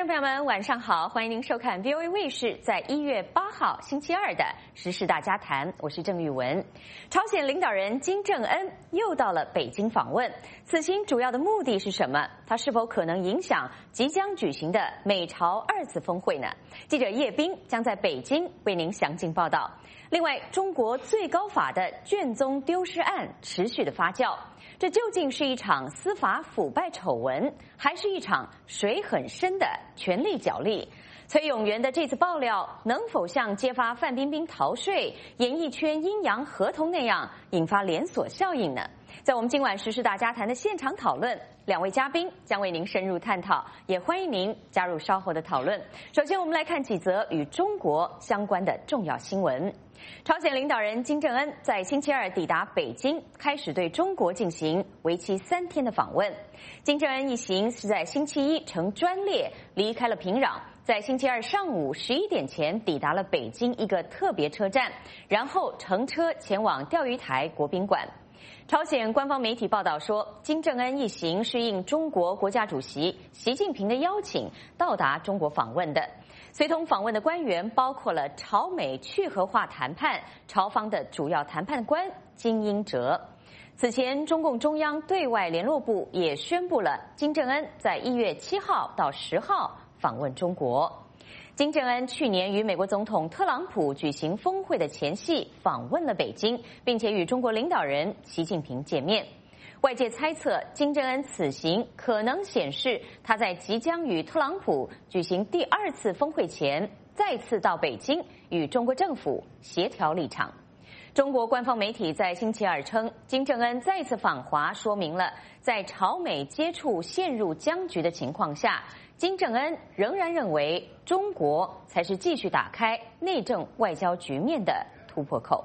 众朋友们，晚上好，欢迎您收看 VOA 卫视在1月8号星期二的时事大家谈，我是郑玉文。朝鲜领导人金正恩又到了北京访问，此行主要的目的是什么？他是否可能影响即将举行的美朝2次峰会呢？记者叶冰将在北京为您详尽报道。另外，中国最高法的卷宗丢失案持续的发酵，这究竟是一场司法腐败丑闻，还是一场水很深的权力角力？崔永元的这次爆料能否像揭发范冰冰逃税、演艺圈阴阳合同那样引发连锁效应呢？在我们今晚时事大家谈的现场讨论，两位嘉宾将为您深入探讨，也欢迎您加入稍后的讨论。首先，我们来看几则与中国相关的重要新闻。朝鲜领导人金正恩在星期二抵达北京，开始对中国进行为期3天的访问。金正恩一行是在星期一乘专列离开了平壤，在星期二上午11点前抵达了北京一个特别车站，然后乘车前往钓鱼台国宾馆。朝鲜官方媒体报道说，金正恩一行是应中国国家主席习近平的邀请到达中国访问的。随同访问的官员包括了朝美去核化谈判朝方的主要谈判官金英哲。此前，中共中央对外联络部也宣布了金正恩在1月7号到10号访问中国。金正恩去年与美国总统特朗普举行峰会的前夕访问了北京，并且与中国领导人习近平见面。外界猜测，金正恩此行可能显示他在即将与特朗普举行第2次峰会前，再次到北京与中国政府协调立场。中国官方媒体在星期二称，金正恩再次访华，说明了在朝美接触陷入僵局的情况下，金正恩仍然认为中国才是继续打开内政外交局面的突破口。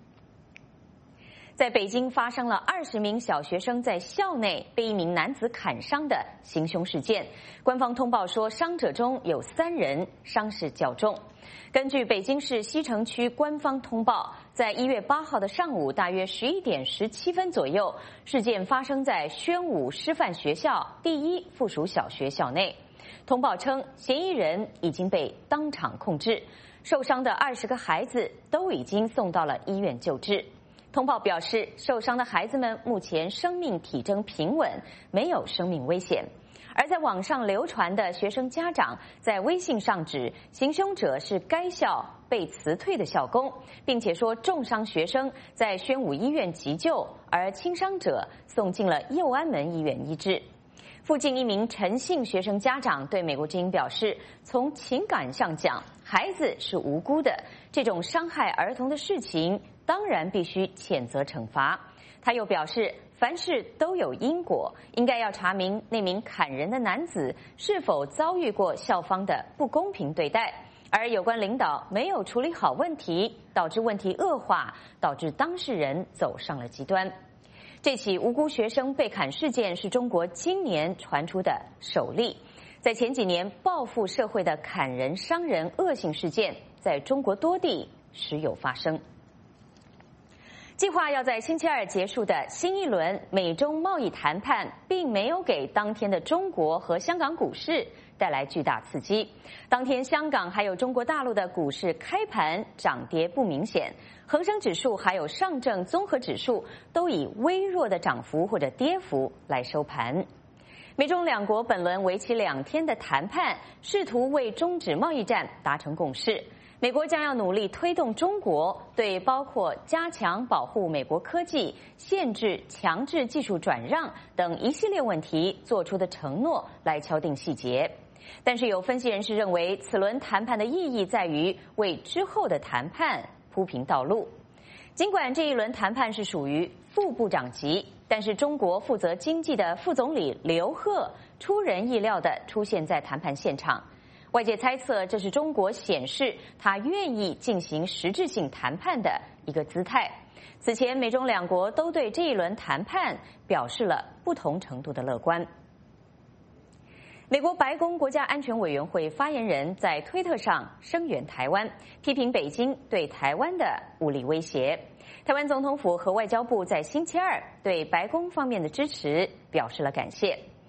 在北京发生了20名小学生在校内被一名男子砍伤的行凶事件，官方通报说，伤者中有3人伤势较重。根据北京市西城区官方通报，在1月8号的上午大约11点17分左右，事件发生在宣武师范学校第1附属小学校内。通报称，嫌疑人已经被当场控制，受伤的20个孩子都已经送到了医院救治。通报表示，受伤的孩子们目前生命体征平稳，没有生命危险。而在网上流传的学生家长在微信上指行凶者是该校被辞退的校工，并且说重伤学生在宣武医院急救，而轻伤者送进了右安门医院医治。附近一名陈姓学生家长对美国之音表示，从情感上讲，孩子是无辜的，这种伤害儿童的事情当然必须谴责惩罚。他又表示，凡事都有因果，应该要查明那名砍人的男子是否遭遇过校方的不公平对待，而有关领导没有处理好问题，导致问题恶化，导致当事人走上了极端。这起无辜学生被砍事件是中国今年传出的首例。在前几年，报复社会的砍人伤人恶性事件在中国多地时有发生。计划要在星期二结束的新一轮美中贸易谈判，并没有给当天的中国和香港股市带来巨大刺激。当天香港还有中国大陆的股市开盘涨跌不明显，恒生指数还有上证综合指数都以微弱的涨幅或者跌幅来收盘。美中两国本轮为期2天的谈判，试图为终止贸易战达成共识。美国将要努力推动中国对包括加强保护美国科技、限制强制技术转让等一系列问题做出的承诺来敲定细节。但是有分析人士认为，此轮谈判的意义在于为之后的谈判铺平道路。尽管这一轮谈判是属于副部长级，但是中国负责经济的副总理刘鹤出人意料地出现在谈判现场。外界猜测，这是中国显示他愿意进行实质性谈判的一个姿态。此前，美中两国都对这一轮谈判表示了不同程度的乐观。美国白宫国家安全委员会发言人在推特上声援台湾，批评北京对台湾的武力威胁。台湾总统府和外交部在星期二对白宫方面的支持表示了感谢。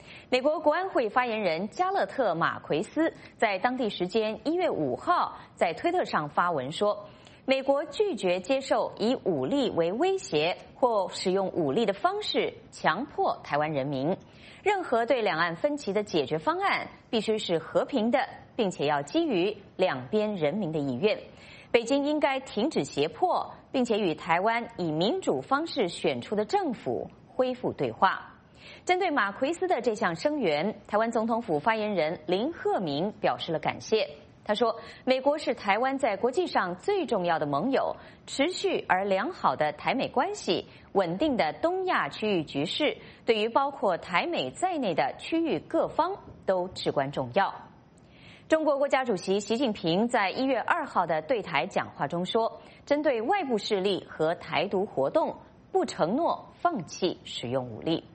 美国国安会发言人加勒特·马奎斯在当地时间1月5号在推特上发文说，美国拒绝接受以武力为威胁或使用武力的方式强迫台湾人民。任何对两岸分歧的解决方案必须是和平的，并且要基于两边人民的意愿。北京应该停止胁迫，并且与台湾以民主方式选出的政府恢复对话。针对马奎斯的这项声援，台湾总统府发言人林鹤鸣表示了感谢。他说，美国是台湾在国际上最重要的盟友，持续而良好的台美关系，稳定的东亚区域局势，对于包括台美在内的区域各方都至关重要。中国国家主席习近平在1月2号的对台讲话中说，针对外部势力和台独活动，不承诺放弃使用武力。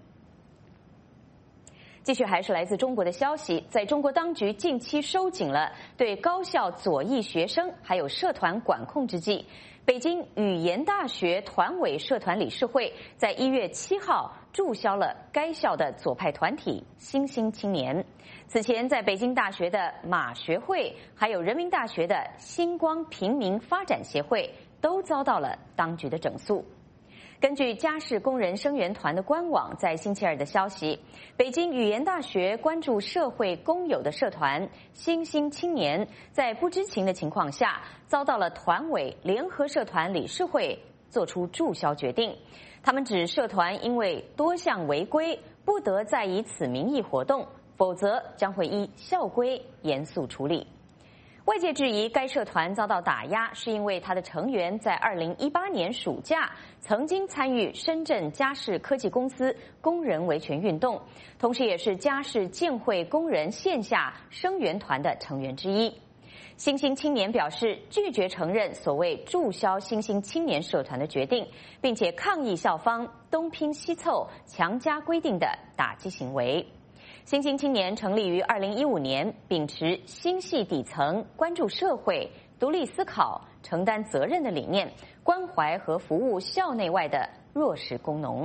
继续还是来自中国的消息，在中国当局近期收紧了对高校左翼学生还有社团管控之际，北京语言大学团委社团理事会在1月7号注销了该校的左派团体新兴青年。此前在北京大学的马学会还有人民大学的星光平民发展协会都遭到了当局的整肃。根据家事工人声援团的官网在星期二的消息，北京语言大学关注社会公有的社团新兴青年在不知情的情况下，遭到了团委联合社团理事会作出注销决定。他们指社团因为多项违规，不得再以此名义活动，否则将会依校规严肃处理。外界质疑该社团遭到打压，是因为他的成员在2018年暑假曾经参与深圳嘉士科技公司工人维权运动，同时也是嘉士建汇工人线下声援团的成员之一。新兴青年表示拒绝承认所谓注销新兴青年社团的决定，并且抗议校方东拼西凑强加规定的打击行为。新兴青年成立于2015年，秉持心系底层、关注社会、独立思考、承担责任的理念，关怀和服务校内外的弱势工农。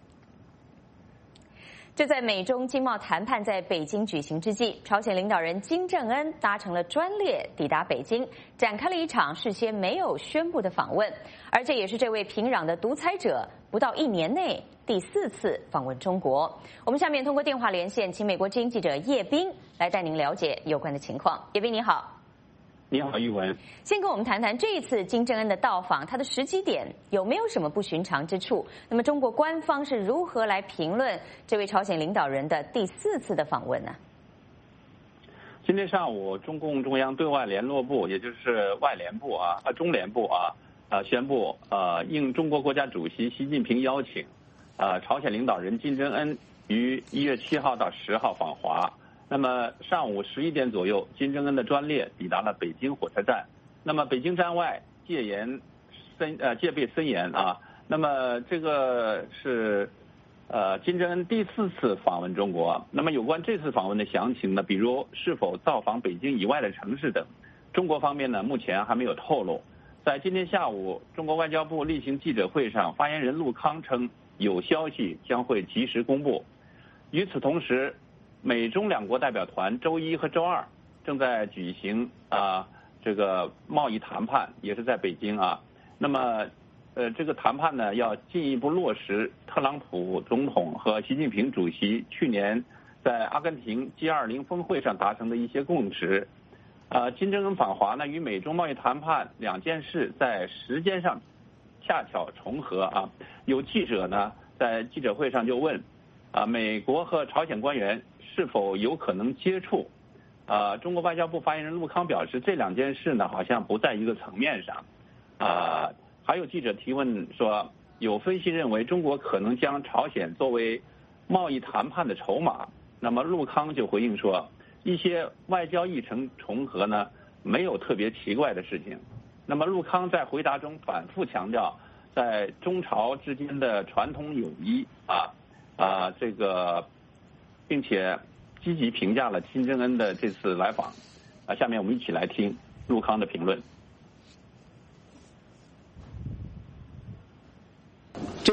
就在美中经贸谈判在北京举行之际，朝鲜领导人金正恩搭乘了专列抵达北京，展开了一场事先没有宣布的访问，而这也是这位平壤的独裁者不到1年内第4次访问中国。我们下面通过电话连线，请美国之音记者叶斌来带您了解有关的情况。叶斌你好。 你好，玉文。 先跟我们谈谈这一次金正恩的到访，他的时机点有没有什么不寻常之处？那么中国官方是如何来评论这位朝鲜领导人的第4次的访问呢？ 今天上午，中共中央对外联络部，也就是外联部中联部宣布应中国国家主席习近平邀请，朝鲜领导人金正恩于1月7号到10号访华。那么上午11点左右，金正恩的专列抵达了北京火车站。那么北京站外戒备森严那么这个是金正恩第4次访问中国。那么有关这次访问的详情呢，比如是否造访北京以外的城市等，中国方面呢目前还没有透露。在今天下午，中国外交部例行记者会上，发言人陆康称有消息将会及时公布。与此同时，美中两国代表团周1和周2正在举行这个贸易谈判，也是在北京那么这个谈判呢要进一步落实特朗普总统和习近平主席去年在阿根廷 G20 峰会上达成的一些共识。金正恩访华呢与美中贸易谈判两件事在时间上恰巧重合有记者呢在记者会上就问美国和朝鲜官员是否有可能接触？中国外交部发言人陆康表示，这两件事呢好像不在一个层面上。还有记者提问说，有分析认为中国可能将朝鲜作为贸易谈判的筹码。那么陆康就回应说，一些外交议程重合呢没有特别奇怪的事情。那么陆康在回答中反复强调，在中朝之间的传统友谊这个，并且积极评价了金正恩的这次来访。下面我们一起来听陆康的评论。 这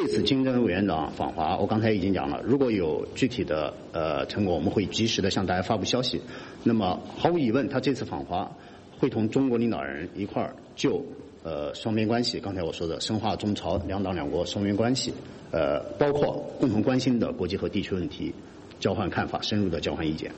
这次金正恩委员长访华，我刚才已经讲了，如果有具体的成果，我们会及时的向大家发布消息。那么毫无疑问，他这次访华会同中国领导人一块儿就双边关系，刚才我说的深化中朝两党两国双边关系，包括共同关心的国际和地区问题，交换看法，深入的交换意见。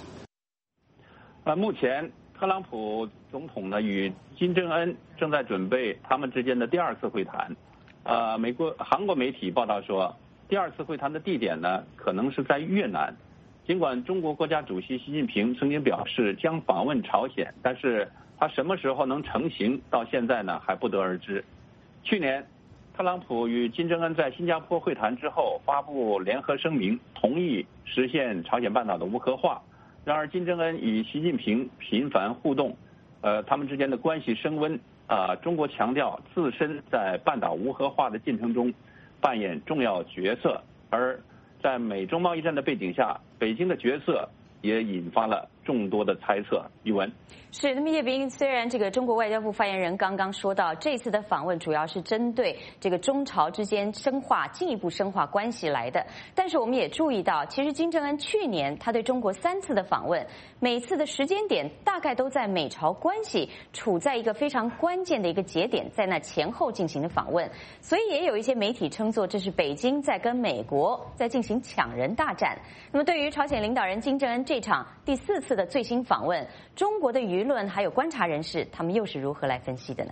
目前特朗普总统呢与金正恩正在准备他们之间的第二次会谈。韩国媒体报道说，第二次会谈的地点呢可能是在越南。尽管中国国家主席习近平曾经表示将访问朝鲜，但是他什么时候能成行，到现在呢还不得而知。去年，特朗普与金正恩在新加坡会谈之后发布联合声明，同意实现朝鲜半岛的无核化。然而，金正恩与习近平频繁互动，他们之间的关系升温。中国强调自身在半岛无核化的进程中扮演重要角色，而在美中贸易战的背景下，北京的角色也引发了众多的猜测。宇文是，那么叶斌，虽然这个中国外交部发言人刚刚说到，这次的访问主要是针对这个中朝之间进一步深化关系来的，但是我们也注意到，其实金正恩去年他对中国3次的访问，每次的时间点大概都在美朝关系处在一个非常关键的一个节点，在那前后进行的访问，所以也有一些媒体称作这是北京在跟美国在进行抢人大战。那么对于朝鲜领导人金正恩这场第4次的最新访问，中国的舆论还有观察人士，他们又是如何来分析的呢？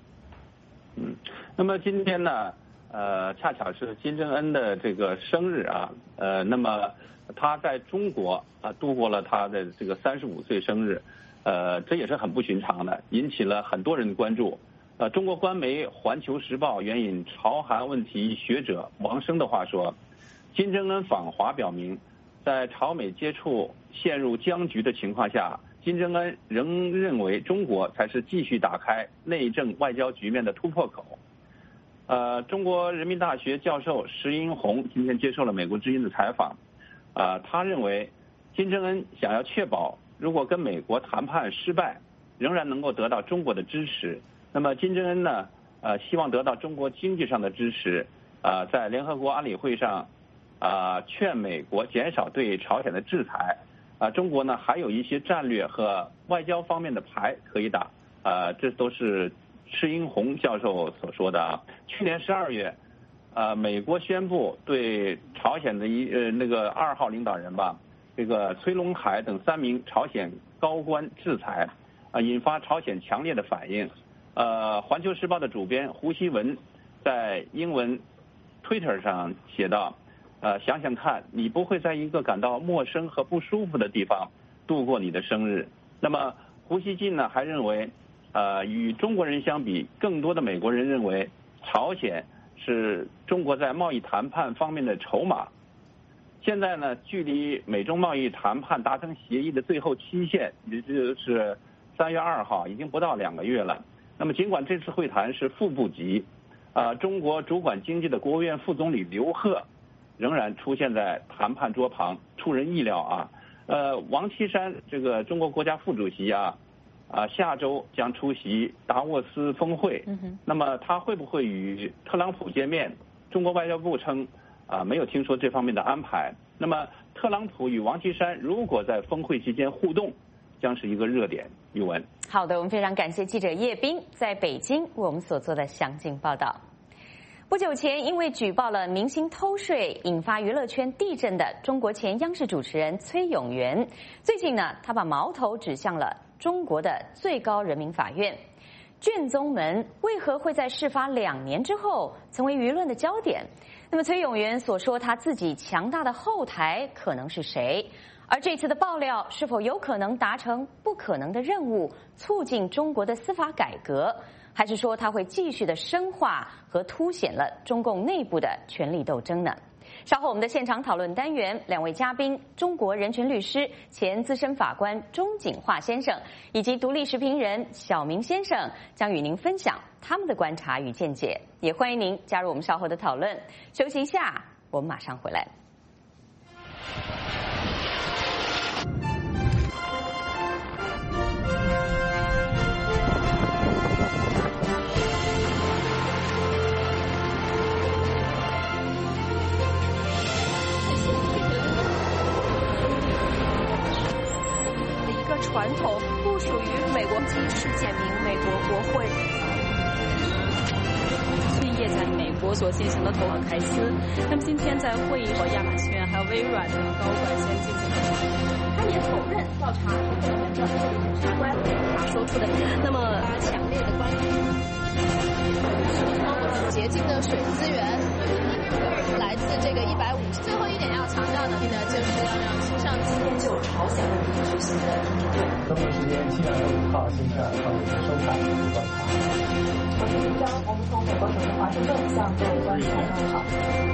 那么今天呢，恰巧是金正恩的这个生日啊，那么他在中国度过了他的这个35岁生日，这也是很不寻常的，引起了很多人的关注。中国官媒《环球时报》援引朝韩问题学者王生的话说，金正恩访华表明，在朝美接触陷入僵局的情况下，金正恩仍认为中国才是继续打开内政外交局面的突破口。中国人民大学教授石英红今天接受了美国之音的采访，他认为金正恩想要确保如果跟美国谈判失败，仍然能够得到中国的支持，那么金正恩呢，希望得到中国经济上的支持，在联合国安理会上，劝美国减少对朝鲜的制裁。中国呢还有一些战略和外交方面的牌可以打，这都是施英红教授所说的啊。去年12月，美国宣布对朝鲜的那个2号领导人吧，这个崔龙海等3名朝鲜高官制裁，引发朝鲜强烈的反应。环球时报的主编胡锡文在英文 Twitter 上写道，想想看，你不会在一个感到陌生和不舒服的地方度过你的生日。那么胡锡进呢还认为，与中国人相比，更多的美国人认为朝鲜是中国在贸易谈判方面的筹码。现在呢，距离美中贸易谈判达成协议的最后期限，也就是3月2号，已经不到2个月了。那么尽管这次会谈是副部级，中国主管经济的国务院副总理刘鹤仍然出现在谈判桌旁，出人意料啊。王岐山这个中国国家副主席下周将出席达沃斯峰会，那么他会不会与特朗普见面？中国外交部称没有听说这方面的安排。那么特朗普与王岐山如果在峰会期间互动，将是一个热点。宇文， 好的，我们非常感谢记者叶斌在北京为我们所做的详尽报道。不久前，因为举报了明星偷税，引发娱乐圈地震的中国前央视主持人崔永元，最近呢，他把矛头指向了中国的最高人民法院。卷宗门为何会在事发2年之后成为舆论的焦点？那么崔永元所说他自己强大的后台可能是谁？而这次的爆料是否有可能达成不可能的任务，促进中国的司法改革？还是说它会继续的深化和凸显了中共内部的权力斗争呢？稍后我们的现场讨论单元，2位嘉宾，中国人权律师、前资深法官钟景化先生，以及独立时评人小明先生，将与您分享他们的观察与见解。也欢迎您加入我们稍后的讨论。休息一下，我们马上回来。 传统，不属于美国机事件明美国国会。 业在美国所进行的投行凯斯，那么今天在会议和亚马逊还有微软的高管先进行他也否认调查可能跟相关，他说出的那么强烈的关于洁净的水资源来自这个150。最后一点要强调的呢，就是要让新上今天就朝鲜问题举行的中国时间7月5号星期二上午收看观察。我是李章，我们从美国首都华盛顿向各位观众问好。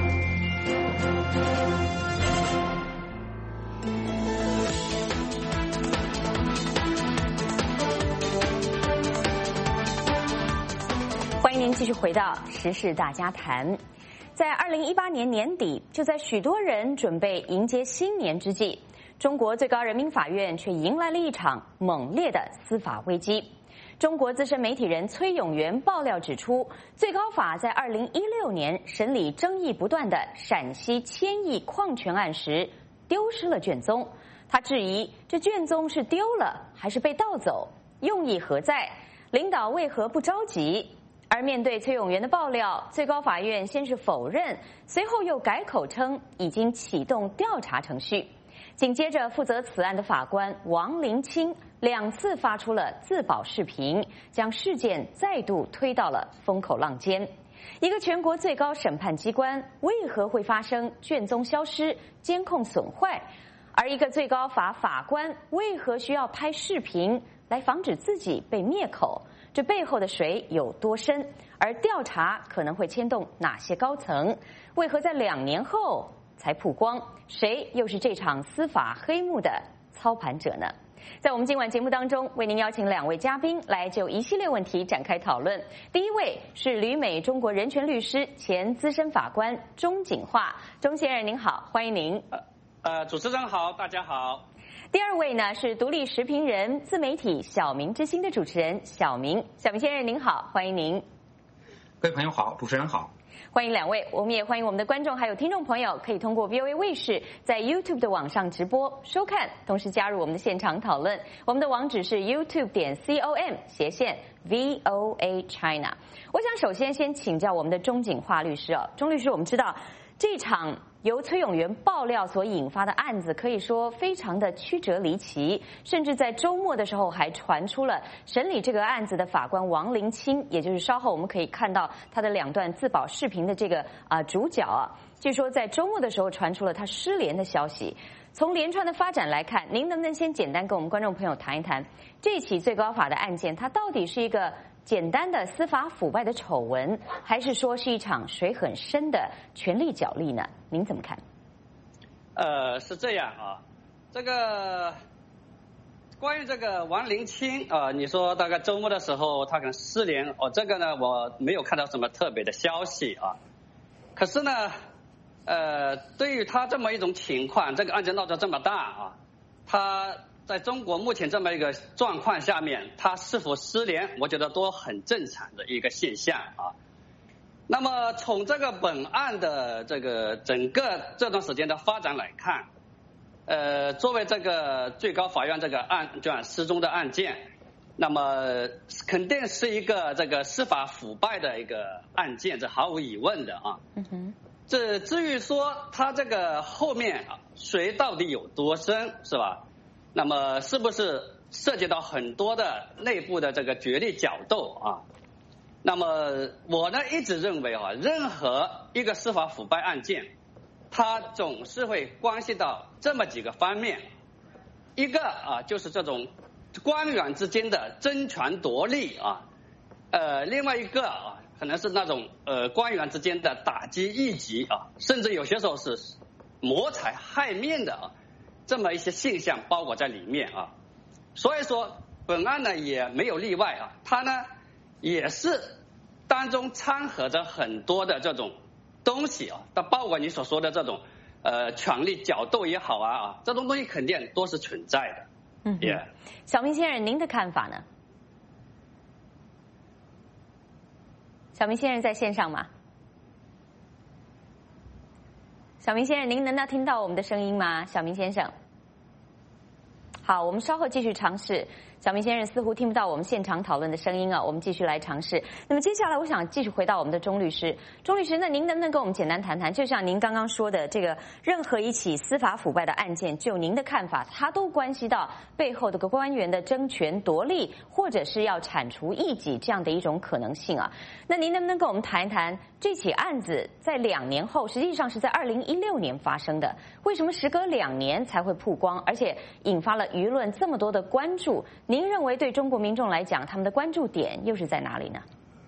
欢迎您继续回到时事大家谈。在2018年年底，就在许多人准备迎接新年之际，中国最高人民法院却迎来了一场猛烈的司法危机。中国资深媒体人崔永元爆料指出，最高法在2016年审理争议不断的陕西千亿矿权案时，丢失了卷宗。他质疑这卷宗是丢了还是被盗走，用意何在？领导为何不着急？而面对崔永元的爆料，最高法院先是否认，随后又改口称已经启动调查程序。紧接着，负责此案的法官王林清2次发出了自保视频，将事件再度推到了风口浪尖。一个全国最高审判机关为何会发生卷宗消失、监控损坏？而一个最高法法官为何需要拍视频来防止自己被灭口？这背后的水有多深？而调查可能会牵动哪些高层？为何在2年后才曝光？谁又是这场司法黑幕的操盘者呢？在我们今晚节目当中，为您邀请2位嘉宾来就一系列问题展开讨论。第一位是旅美中国人权律师、前资深法官钟景化，钟先生您好，欢迎您。 主持人好，大家好。 第二位呢是独立时评人、自媒体小明之星的主持人小明，小明先生您好，欢迎您。 各位朋友好，主持人好。 欢迎2位，我们也欢迎我们的观众还有听众朋友可以通过 VOA 卫视在 YouTube 的网上直播收看，同时加入我们的现场讨论。我们的网址是 youtube.com/VOA China。我想首先请教我们的钟景化律师钟律师，我们知道这场由崔永元爆料所引发的案子可以说非常的曲折离奇，甚至在周末的时候还传出了审理这个案子的法官王林清，也就是稍后我们可以看到他的2段自保视频的这个主角据说在周末的时候传出了他失联的消息。从连串的发展来看，您能不能先简单跟我们观众朋友谈一谈这起最高法的案件，它到底是一个简单的司法腐败的丑闻，还是说是一场水很深的权力角力呢？您怎么看？ 是这样这个关于这个王林清你说大概周末的时候他可能失联这个呢我没有看到什么特别的消息可是呢对于他这么一种情况，这个案件闹得这么大他在中国目前这么一个状况下面，他是否失联，我觉得都很正常的一个现象那么从这个本案的这个整个这段时间的发展来看，作为这个最高法院这个案卷失踪的案件，那么肯定是一个这个司法腐败的一个案件，这毫无疑问的这至于说他这个后面水到底有多深，是吧？那么是不是涉及到很多的内部的这个角力角斗那么我呢一直认为任何一个司法腐败案件，它总是会关系到这么几个方面。一个就是这种官员之间的争权夺利另外一个可能是那种官员之间的打击异己甚至有些时候是谋财害命的这么一些现象包裹在里面所以说本案呢也没有例外它呢也是当中掺和着很多的这种东西它包括你所说的这种权力角斗也好这种东西肯定都是存在的。 小明先生，您的看法呢？小明先生在线上吗？小明先生，您能听到我们的声音吗？小明先生。 好，我们稍后继续尝试。小明先生似乎听不到我们现场讨论的声音啊，我们继续来尝试。那么接下来我想继续回到我们的钟律师。钟律师，那您能不能跟我们简单谈谈，就像您刚刚说的，这个任何一起司法腐败的案件，就您的看法，它都关系到背后的官员的争权夺利，或者是要铲除异己这样的一种可能性啊。那您能不能跟我们谈一谈这起案子在2年后，实际上是在2016年发生的，为什么时隔2年才会曝光，而且引发了舆论这么多的关注？您认为对中国民众来讲，他们的关注点又是在哪里呢？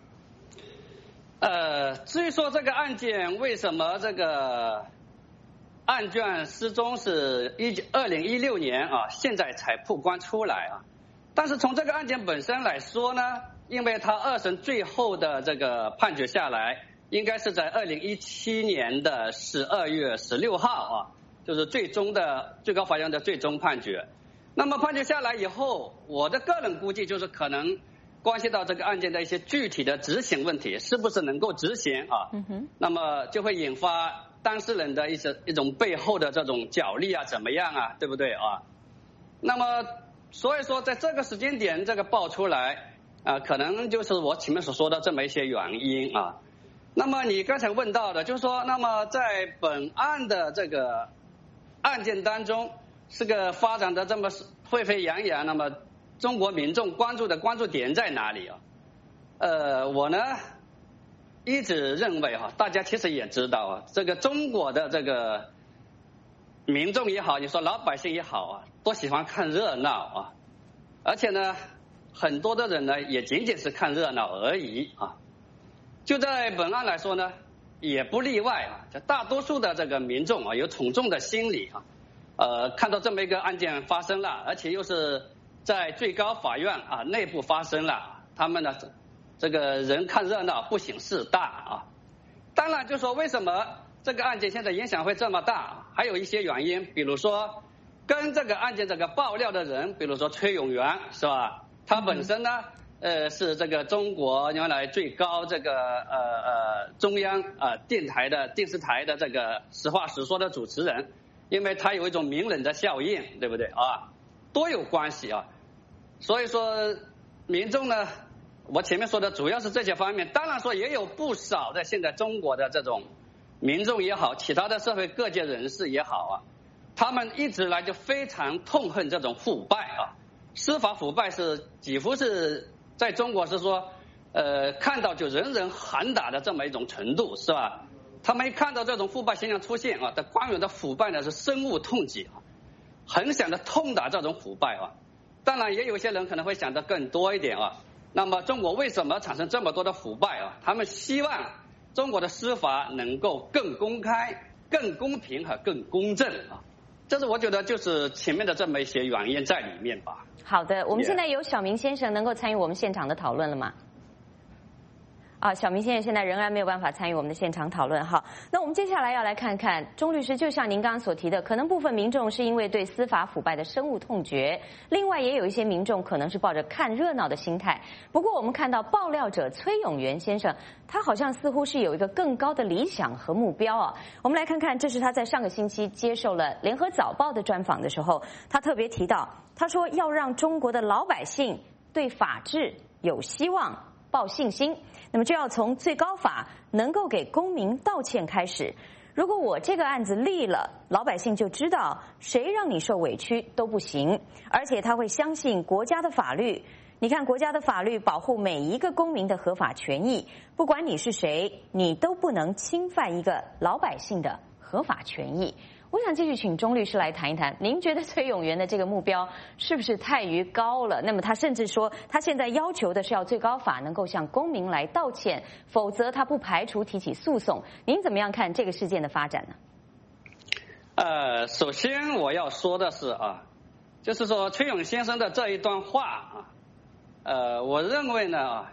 至于说这个案件为什么这个案卷失踪是2016年啊，现在才曝光出来啊。但是从这个案件本身来说呢，因为他2审最后的这个判决下来，应该是在2017年的12月16号啊，就是最高法院的最终判决。那么判决下来以后，我的个人估计就是可能关系到这个案件的一些具体的执行问题，是不是能够执行啊？那么就会引发当事人的一种背后的这种角力啊，怎么样啊，对不对啊？那么所以说在这个时间点这个爆出来啊，可能就是我前面所说的这么一些原因啊。那么你刚才问到的，就是说，那么在本案的这个案件当中，是个发展的这么沸沸扬扬，那么中国民众关注的关注点在哪里啊？我呢一直认为大家其实也知道啊，这个中国的这个民众也好，你说老百姓也好啊，都喜欢看热闹啊，而且呢，很多的人呢也仅仅是看热闹而已啊。就在本案来说呢，也不例外啊，这大多数的这个民众啊，有从众的心理啊。看到这么一个案件发生了，而且又是在最高法院啊内部发生了，他们呢这个人看热闹不省事大啊。当然就说为什么这个案件现在影响会这么大，还有一些原因，比如说跟这个案件这个爆料的人，比如说崔永元是吧，他本身呢是这个中国原来最高这个中央电视台的这个实话实说的主持人，因为他有一种名人的效应，对不对啊？都有关系啊。所以说民众呢，我前面说的主要是这些方面，当然说也有不少的现在中国的这种民众也好，其他的社会各界人士也好啊，他们一直来就非常痛恨这种腐败啊，司法腐败是几乎是在中国是说看到就人人喊打的这么一种程度，是吧？他们一看到这种腐败现象出现啊，的官员的腐败呢是深恶痛疾啊，很想的痛打这种腐败啊。当然也有些人可能会想得更多一点啊。那么中国为什么产生这么多的腐败啊？他们希望中国的司法能够更公开、更公平和更公正啊。这是我觉得就是前面的这么一些原因在里面吧。 好的，我们现在有小明先生能够参与我们现场的讨论了吗？小明先生现在仍然没有办法参与我们的现场讨论哈。那我们接下来要来看看钟律师，就像您刚刚所提的，可能部分民众是因为对司法腐败的深恶痛绝，另外也有一些民众可能是抱着看热闹的心态。不过我们看到爆料者崔永元先生，他好像似乎是有一个更高的理想和目标啊。我们来看看，这是他在上个星期接受了联合早报的专访的时候，他特别提到，他说要让中国的老百姓对法治有希望、抱信心，那么就要从最高法能够给公民道歉开始。如果我这个案子立了，老百姓就知道谁让你受委屈都不行，而且他会相信国家的法律。你看，国家的法律保护每一个公民的合法权益，不管你是谁，你都不能侵犯一个老百姓的合法权益。我想继续请钟律师来谈一谈，您觉得崔永元的这个目标是不是太于高了？那么他甚至说，他现在要求的是要最高法能够向公民来道歉，否则他不排除提起诉讼。您怎么样看这个事件的发展呢？ 首先我要说的是就是说崔永先生的这一段话我认为呢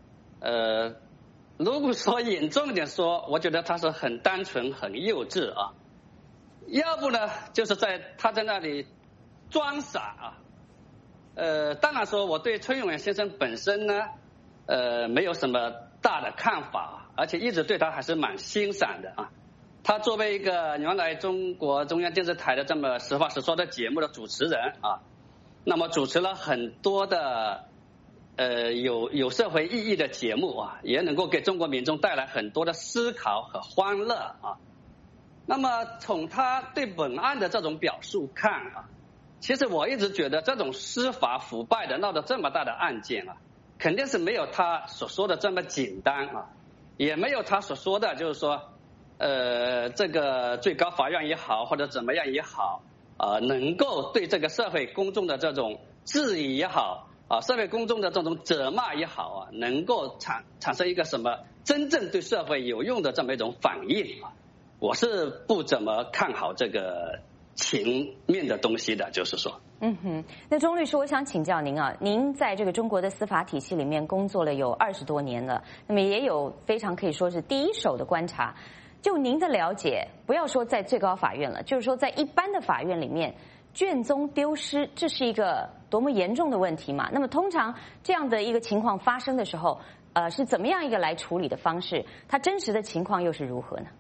如果说严重一点说，我觉得他是很单纯、很幼稚啊。要不呢，就是他在那里装傻当然说我对崔永元先生本身呢，没有什么大的看法，而且一直对他还是蛮欣赏的啊。他作为一个原来中国中央电视台的这么实话实说的节目的主持人啊， 那么主持了很多的有社会意义的节目啊，也能够给中国民众带来很多的思考和欢乐啊。那么从他对本案的这种表述看啊，其实我一直觉得这种司法腐败的闹得这么大的案件啊，肯定是没有他所说的这么简单啊，也没有他所说的就是说这个最高法院也好或者怎么样也好能够对这个社会公众的这种质疑也好社会公众的这种责骂也好能够产生一个什么真正对社会有用的这么一种反应啊，我是不怎么看好这个情面的东西的，就是说。 那钟律师，我想请教您啊，您在这个中国的司法体系里面工作了有20多年了，那么也有非常可以说是第一手的观察。就您的了解，不要说在最高法院了，就是说在一般的法院里面，卷宗丢失，这是一个多么严重的问题嘛？那么通常这样的一个情况发生的时候，是怎么样一个来处理的方式？它真实的情况又是如何呢？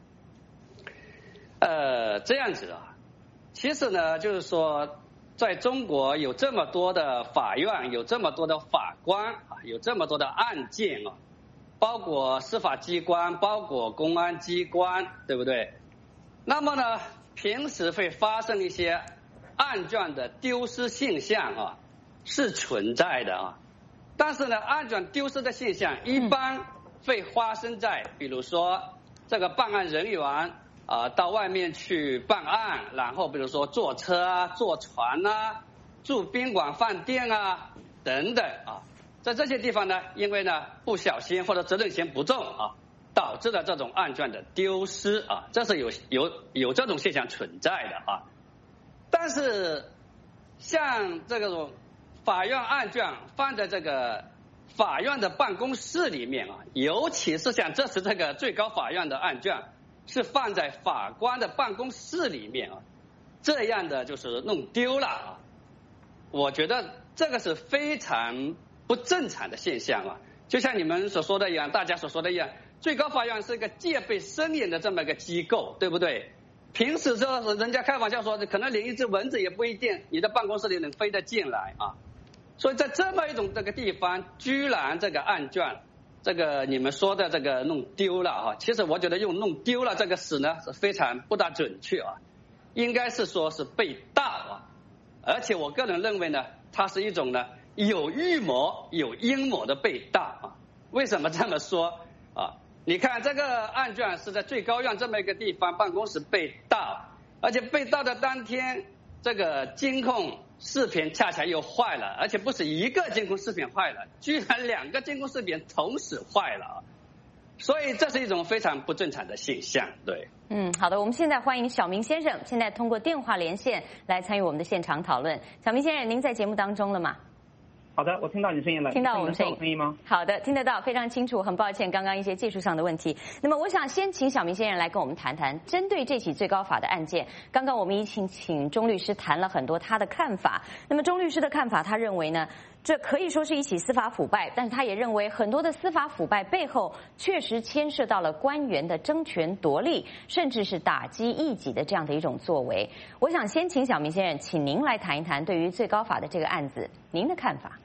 这样子啊，其实呢，就是说，在中国有这么多的法院，有这么多的法官啊，有这么多的案件啊，包括司法机关，包括公安机关，对不对？那么呢，平时会发生一些案卷的丢失现象啊，是存在的啊。但是呢，案卷丢失的现象一般会发生在，比如说这个办案人员到外面去办案，然后比如说坐车啊、坐船啊、住宾馆、饭店啊等等啊，在这些地方呢，因为呢不小心或者责任心不重啊，导致了这种案卷的丢失啊，这是有这种现象存在的啊。但是像这种法院案卷放在这个法院的办公室里面啊，尤其是像这次这个最高法院的案卷是放在法官的办公室里面啊，这样的就是弄丢了啊，我觉得这个是非常不正常的现象啊。就像你们所说的一样，大家所说的一样，最高法院是一个戒备森严的这么一个机构，对不对？平时说人家开玩笑说，可能连一只蚊子也不一定你的办公室里能飞得进来啊。所以在这么一种这个地方，居然这个案卷，这个你们说的这个弄丢了啊，其实我觉得用弄丢了这个词呢是非常不大准确啊，应该是说是被盗啊，而且我个人认为呢，它是一种呢有预谋、有阴谋的被盗啊。为什么这么说啊？你看这个案卷是在最高院这么一个地方办公室被盗，而且被盗的当天，这个监控视频恰恰又坏了，而且不是一个监控视频坏了，居然2个监控视频同时坏了，所以这是一种非常不正常的现象。对， 好的，我们现在欢迎小明先生，现在通过电话连线来参与我们的现场讨论。小明先生，您在节目当中了吗？ 好的，我听到你声音了。 听到我们声音吗？ 好的，听得到，非常清楚。很抱歉，刚刚一些技术上的问题。那么，我想先请小明先生来跟我们谈谈，针对这起最高法的案件，刚刚我们已经请钟律师谈了很多他的看法。那么，钟律师的看法，他认为呢，这可以说是一起司法腐败，但是他也认为很多的司法腐败背后确实牵涉到了官员的争权夺利，甚至是打击异己的这样的一种作为。我想先请小明先生，请您来谈一谈对于最高法的这个案子，您的看法。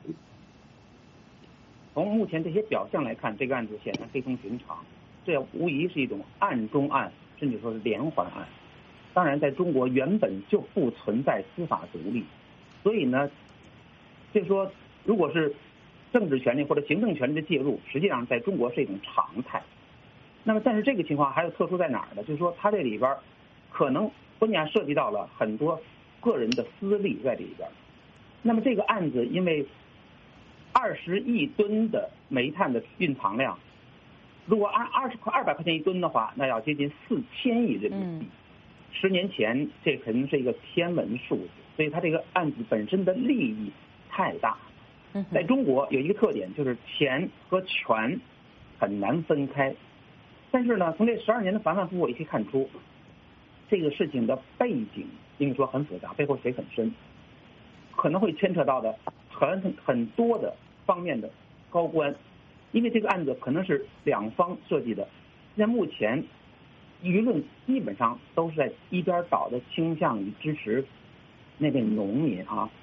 从目前这些表象来看，这个案子显然非同寻常，这无疑是一种案中案，甚至说是连环案。当然，在中国原本就不存在司法独立，所以呢，就是说，如果是政治权利或者行政权利的介入，实际上在中国是一种常态。那么，但是这个情况还有特殊在哪儿呢？就是说，它这里边可能关键涉及到了很多个人的私利在里边。那么这个案子因为20亿吨的煤炭的蕴藏量，如果按200块钱一吨的话，那要接近4000亿人民币。10年前这肯定是一个天文数字，所以它这个案子本身的利益太大。在中国有一个特点，就是钱和权很难分开。但是呢，从这12年的反反复复也可以看出，这个事情的背景应该说很复杂，背后水很深，可能会牵扯到的很多的方面的高官，因为这个案子可能是两方设计的。现在目前舆论基本上都是在一边倒的倾向于支持那边农民啊，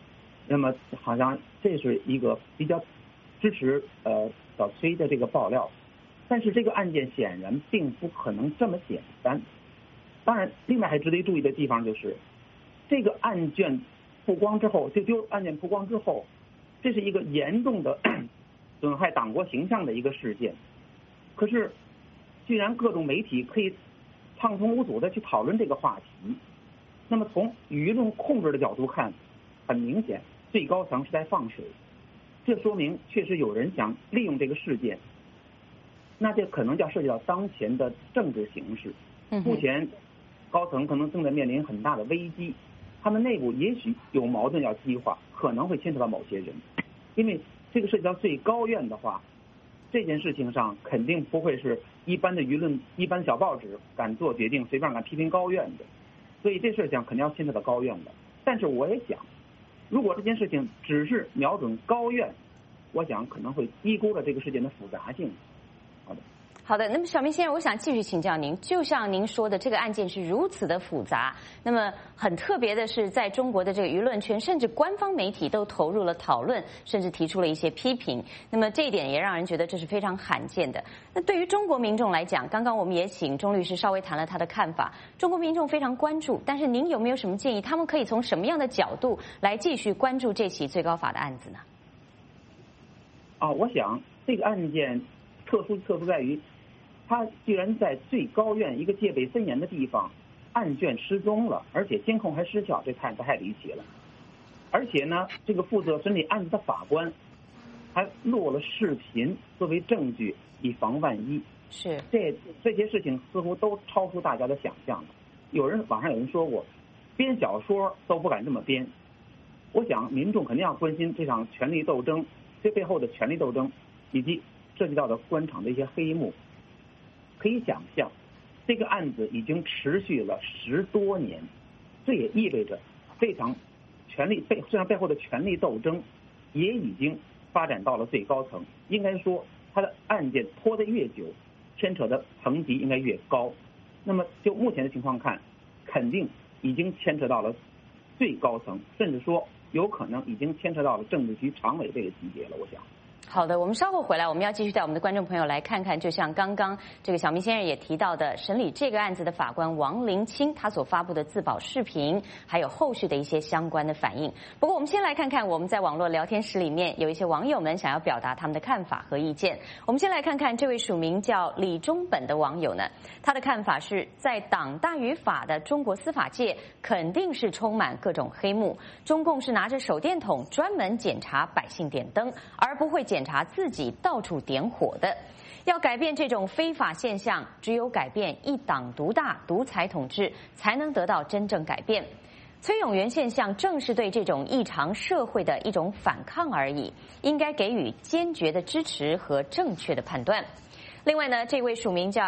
那么好像这是一个比较支持小崔的这个爆料，但是这个案件显然并不可能这么简单。当然，另外还值得注意的地方就是，这个案件曝光之后，案件曝光之后，这是一个严重的损害党国形象的一个事件。可是，居然各种媒体可以畅通无阻的去讨论这个话题，那么从舆论控制的角度看，很明显最高层是在放水，这说明确实有人想利用这个事件，那这可能就要涉及到当前的政治形势。目前高层可能正在面临很大的危机，他们内部也许有矛盾要激化，可能会牵扯到某些人，因为这个涉及到最高院的话，这件事情上肯定不会是一般的舆论、一般小报纸敢做决定、随便敢批评高院的，所以这事情肯定要牵扯到高院的。但是我也想，如果这件事情只是瞄准高院，我想可能会低估了这个事件的复杂性。 好的，那么小明先生，我想继续请教您，就像您说的，这个案件是如此的复杂，那么很特别的是，在中国的这个舆论圈，甚至官方媒体都投入了讨论，甚至提出了一些批评。那么这一点也让人觉得这是非常罕见的。那对于中国民众来讲，刚刚我们也请钟律师稍微谈了他的看法，中国民众非常关注，但是您有没有什么建议？他们可以从什么样的角度来继续关注这起最高法的案子呢？ 我想这个案件特殊在于，他居然在最高院一个戒备森严的地方，案卷失踪了，而且监控还失效，这太离奇了。而且呢，这个负责审理案子的法官还录了视频作为证据，以防万一。 是这些事情似乎都超出大家的想象了。网上有人说过，编小说都不敢这么编。我想民众肯定要关心这场权力斗争，这背后的权力斗争，以及涉及到的官场的一些黑幕。可以想象，这个案子已经持续了10多年，这也意味着这场背后的权力斗争也已经发展到了最高层。应该说，它的案件拖得越久，牵扯的层级应该越高。那么就目前的情况看，肯定已经牵扯到了最高层，甚至说有可能已经牵扯到了政治局常委这个级别了。我想。 好的，我们稍后回来，我们要继续带我们的观众朋友来看看，就像刚刚这个小明先生也提到的，审理这个案子的法官王林清他所发布的自保视频，还有后续的一些相关的反应。不过我们先来看看我们在网络聊天室里面有一些网友们想要表达他们的看法和意见。我们先来看看这位署名叫李中本的网友呢，他的看法是在党大于法的中国司法界肯定是充满各种黑幕，中共是拿着手电筒专门检查百姓点灯，而不会检查自己到处点火的。要改变这种非法现象，只有改变一党独大、独裁统治，才能得到真正改变。崔永元现象正是对这种异常社会的一种反抗而已，应该给予坚决的支持和正确的判断。另外呢，这位署名叫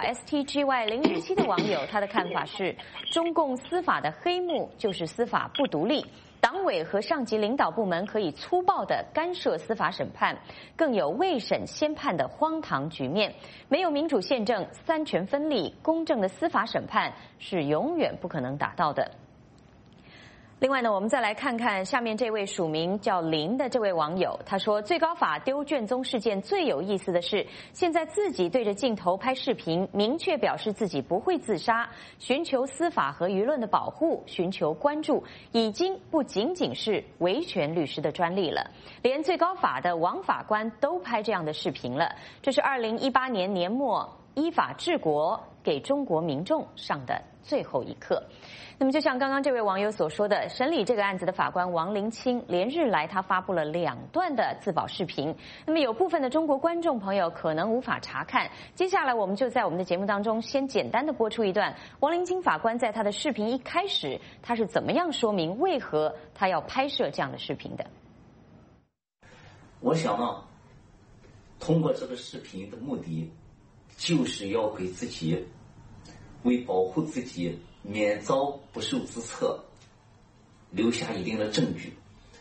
STGY017 的网友，他的看法是，中共司法的黑幕就是司法不独立，党委和上级领导部门可以粗暴地干涉司法审判，更有未审先判的荒唐局面。没有民主宪政、三权分立、公正的司法审判是永远不可能达到的。另外呢，我们再来看看下面这位署名叫林的这位网友，他说，最高法丢卷宗事件最有意思的是，现在自己对着镜头拍视频，明确表示自己不会自杀，寻求司法和舆论的保护，寻求关注，已经不仅仅是维权律师的专利了，连最高法的王法官都拍这样的视频了。这是2018年年末依法治国给中国民众上的最后一课。那么就像刚刚这位网友所说的，审理这个案子的法官王林清连日来他发布了2段的自保视频，那么有部分的中国观众朋友可能无法查看，接下来我们就在我们的节目当中先简单的播出一段王林清法官在他的视频一开始他是怎么样说明为何他要拍摄这样的视频的。 我想呢，通过这个视频的目的就是要给自己为保护自己免遭不受之策留下一定的证据。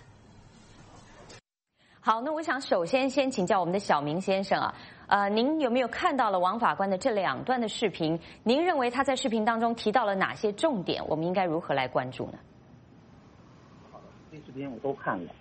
好，那我想首先请教我们的小明先生啊，您有没有看到了王法官的这2段的视频？您认为他在视频当中提到了哪些重点？我们应该如何来关注呢？ 好的，这视频我都看了。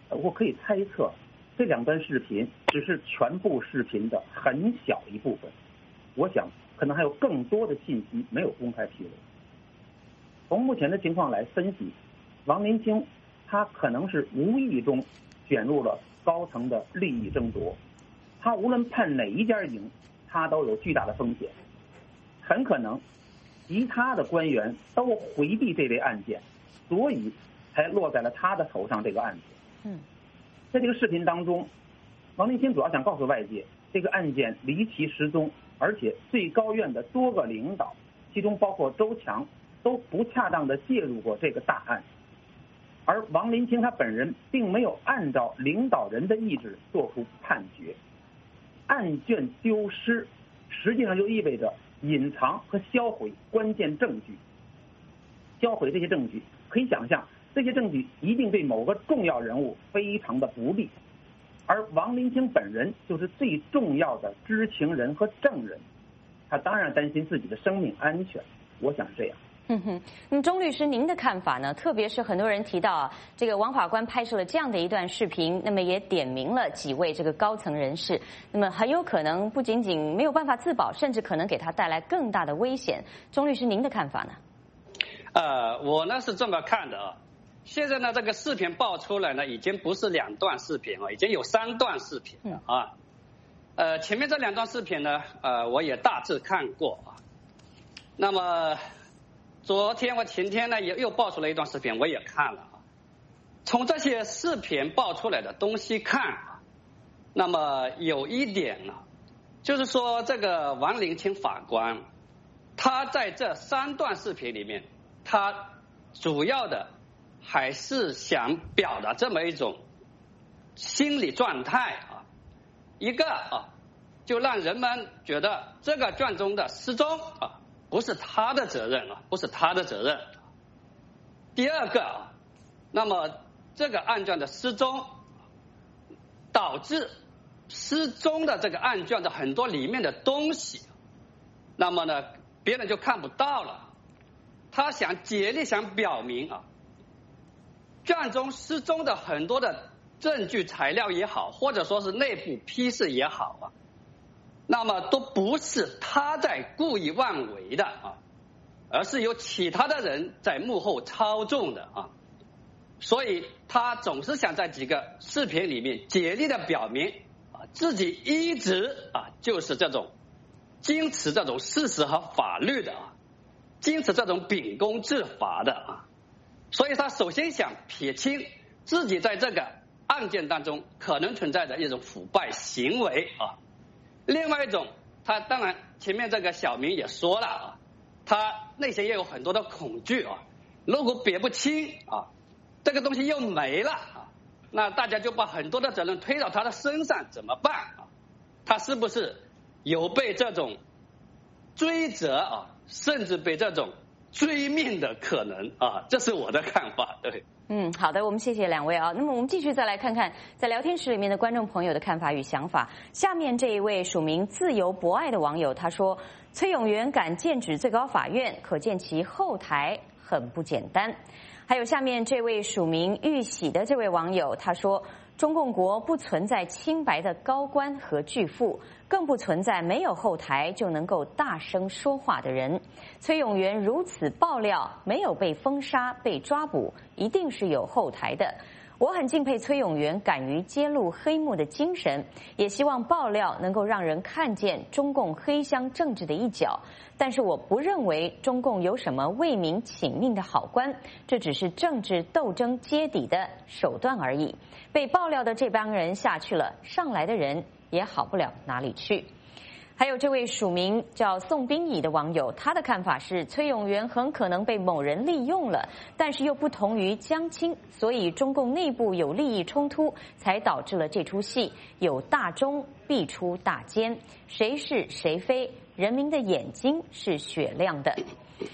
我可以猜测，这2段视频只是全部视频的很小一部分。我想可能还有更多的信息没有公开披露。从目前的情况来分析，王林清他可能是无意中卷入了高层的利益争夺，他无论判哪一家赢，他都有巨大的风险。很可能其他的官员都回避这类案件，所以才落在了他的头上这个案子。在这个视频当中，王林清主要想告诉外界，这个案件离奇失踪，而且最高院的多个领导，其中包括周强，都不恰当的介入过这个大案。而王林清他本人并没有按照领导人的意志做出判决。案卷丢失实际上就意味着隐藏和销毁关键证据。销毁这些证据，可以想象这些证据一定对某个重要人物非常的不利，而王林清本人就是最重要的知情人和证人，他当然担心自己的生命安全，我想是这样。 那么钟律师您的看法呢？特别是很多人提到这个王法官拍摄了这样的一段视频，那么也点名了几位这个高层人士，那么很有可能不仅仅没有办法自保，甚至可能给他带来更大的危险。钟律师您的看法呢？ 我呢是这么看的啊。现在呢这个视频爆出来呢，已经不是2段视频了，已经有3段视频了啊。前面这2段视频呢，我也大致看过啊。那么昨天和前天呢，又爆出了一段视频，我也看了啊。从这些视频爆出来的东西看啊，那么有一点呢，就是说这个王林清法官，他在这3段视频里面，他主要的还是想表达这么一种心理状态啊。一个啊，就让人们觉得这个卷宗的失踪啊，不是他的责任啊，不是他的责任。第二个啊，那么这个案卷的失踪，导致失踪的这个案卷的很多里面的东西，那么呢，别人就看不到了。他想竭力想表明啊，卷中失踪的很多的证据材料也好，或者说是内部批示也好啊，那么都不是他在故意妄为的啊，而是由其他的人在幕后操纵的啊。所以他总是想在几个视频里面竭力的表明啊，自己一直啊就是这种坚持这种事实和法律的啊，坚持这种秉公治法的啊。所以他首先想撇清自己在这个案件当中可能存在的一种腐败行为啊。另外一种，他当然前面这个小明也说了啊，他内心也有很多的恐惧啊，如果别不清啊，这个东西又没了啊，那大家就把很多的责任推到他的身上，怎么办啊？他是不是有被这种追责啊，甚至被这种追命的可能啊？这是我的看法，对。 好的，我们谢谢2位啊。那么我们继续再来看看在聊天室里面的观众朋友的看法与想法。下面这一位署名自由博爱的网友他说，崔永元敢剑指最高法院，可见其后台很不简单。还有下面这位署名玉喜的这位网友他说，中共国不存在清白的高官和巨富，更不存在没有后台就能够大声说话的人。崔永元如此爆料，没有被封杀、被抓捕，一定是有后台的。我很敬佩崔永元敢于揭露黑幕的精神，也希望爆料能够让人看见中共黑箱政治的一角。但是我不认为中共有什么为民请命的好官，这只是政治斗争揭底的手段而已。被爆料的这帮人下去了，上来的人也好不了哪里去。还有这位署名叫宋冰乙的网友，他的看法是崔永元很可能被某人利用了，但是又不同于江青，所以中共内部有利益冲突，才导致了这出戏有大忠必出大奸，谁是谁非，人民的眼睛是雪亮的。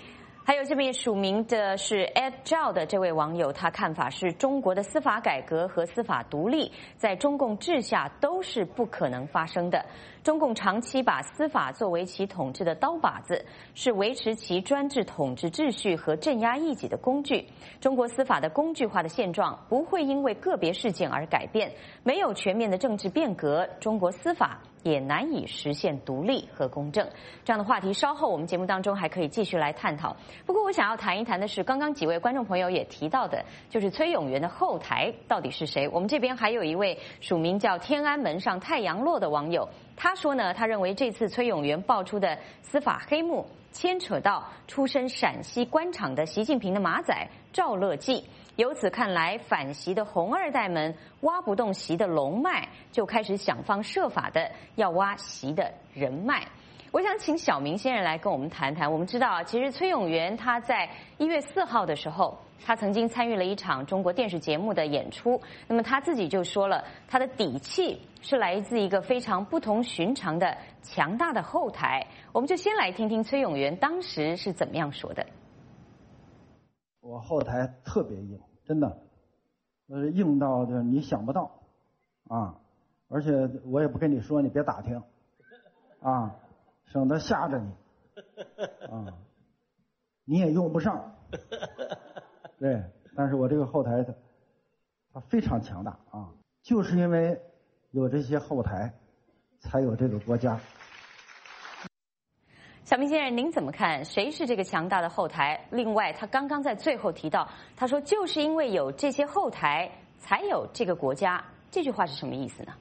还有这边署名的是 Ed Zhao 的这位网友，他看法是中国的司法改革和司法独立在中共治下都是不可能发生的。中共长期把司法作为其统治的刀把子，是维持其专制统治秩序和镇压异己的工具。中国司法的工具化的现状不会因为个别事件而改变，没有全面的政治变革，中国司法也难以实现独立和公正。这样的话题稍后我们节目当中还可以继续来探讨。不过我想要谈一谈的是，刚刚几位观众朋友也提到的，就是崔永元的后台到底是谁？我们这边还有一位署名叫天安门上太阳落的网友，他说呢，他认为这次崔永元爆出的司法黑幕牵扯到出身陕西官场的习近平的马仔赵乐际。由此看来，反习的红二代们挖不动习的龙脉，就开始想方设法的要挖习的人脉。我想请小明先生来跟我们谈谈。我们知道啊，其实崔永元他在1月4号的时候，他曾经参与了一场中国电视节目的演出。那么他自己就说了，他的底气是来自一个非常不同寻常的强大的后台。我们就先来听听崔永元当时是怎么样说的。 我后台特别硬，真的，硬到的你想不到，啊，而且我也不跟你说，你别打听，啊，省得吓着你，啊，你也用不上，对，但是我这个后台它非常强大啊，就是因为有这些后台，才有这个国家。 小明先生，您怎么看？谁是这个强大的后台？另外，他刚刚在最后提到，他说就是因为有这些后台，才有这个国家。这句话是什么意思呢？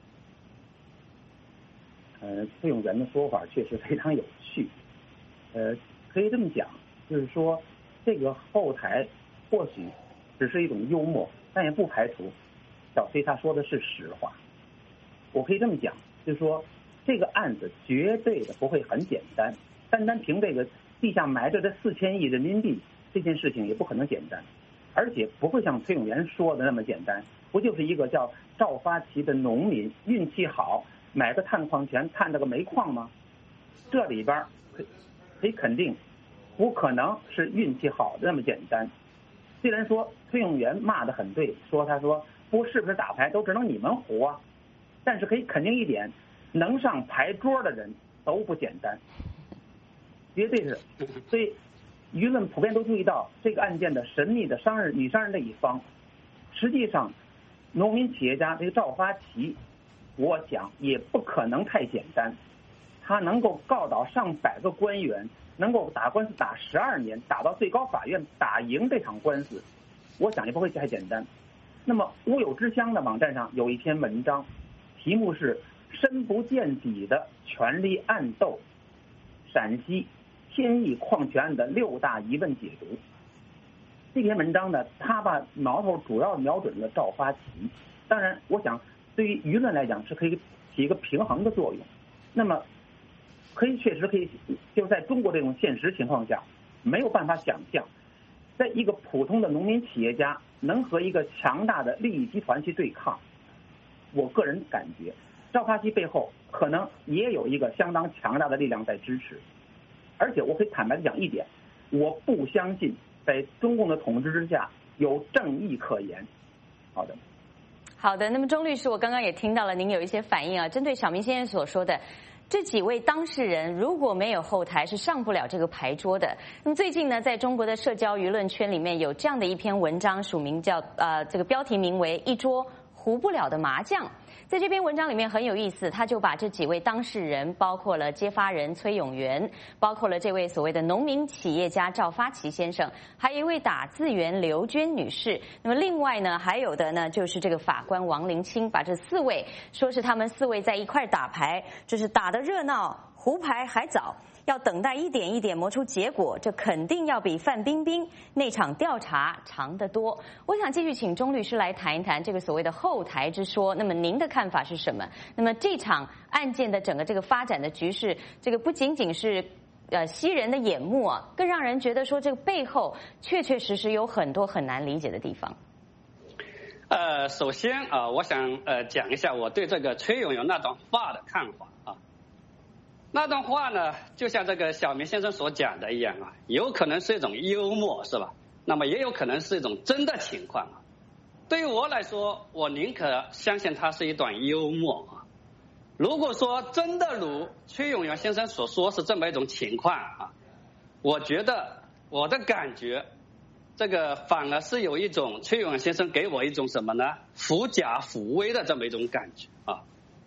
崔永元的说法确实非常有趣。可以这么讲，就是说这个后台或许只是一种幽默，但也不排除小崔他说的是实话。我可以这么讲，就是说这个案子绝对的不会很简单。单单凭这个地下埋着这4000亿人民币，这件事情也不可能简单，而且不会像崔永元说的那么简单。不就是一个叫赵发奇的农民运气好，买个探矿权探了个煤矿吗？这里边可以肯定不可能是运气好的那么简单。虽然说崔永元骂得很对，他说不是不是打牌都只能你们胡啊，但是可以肯定一点，能上牌桌的人都不简单。绝对是，所以舆论普遍都注意到这个案件的神秘的女商人的一方，实际上农民企业家这个赵发奇，我想也不可能太简单。他能够告倒上百个官员，能够打官司打12年，打到最高法院打赢这场官司，我想也不会太简单。那么乌有之乡的网站上有一篇文章，题目是深不见底的权力暗斗，陕西天意矿权案的6大疑问解读。这篇文章呢，他把矛头主要瞄准了赵发奇。当然，我想对于舆论来讲是可以起一个平衡的作用。那么，确实可以，就在中国这种现实情况下，没有办法想象，在一个普通的农民企业家能和一个强大的利益集团去对抗。我个人感觉，赵发奇背后可能也有一个相当强大的力量在支持。而且我可以坦白的讲一点，我不相信在中共的统治之下有正义可言。好的， 那么钟律师，我刚刚也听到了您有一些反应啊，针对小明先生所说的这几位当事人如果没有后台是上不了这个牌桌的。那么最近呢，在中国的社交舆论圈里面有这样的一篇文章，署名叫这个标题名为一桌糊不了的麻将。在这篇文章里面很有意思，他就把这几位当事人，包括了揭发人崔永元，包括了这位所谓的农民企业家赵发奇先生，还有一位打字员刘娟女士。那么另外呢，还有的呢就是这个法官王林清，把这4位说是他们4位在一块打牌，就是打得热闹，胡牌还早，要等待一点一点磨出结果，这肯定要比范冰冰那场调查长得多。我想继续请钟律师来谈一谈这个所谓的后台之说，那么您的看法是什么？那么这场案件的整个这个发展的局势，这个不仅仅是吸人的眼目啊，更让人觉得说这个背后确确实实有很多很难理解的地方。 首先我想讲一下我对这个崔永元那段话的看法啊。 那段话呢，就像这个小明先生所讲的一样啊，有可能是一种幽默，是吧？那么也有可能是一种真的情况啊。对于我来说，我宁可相信它是一段幽默啊。如果说真的如崔永元先生所说是这么一种情况啊，我觉得我的感觉，这个反而是有一种崔永元先生给我一种什么呢？狐假虎威的这么一种感觉啊。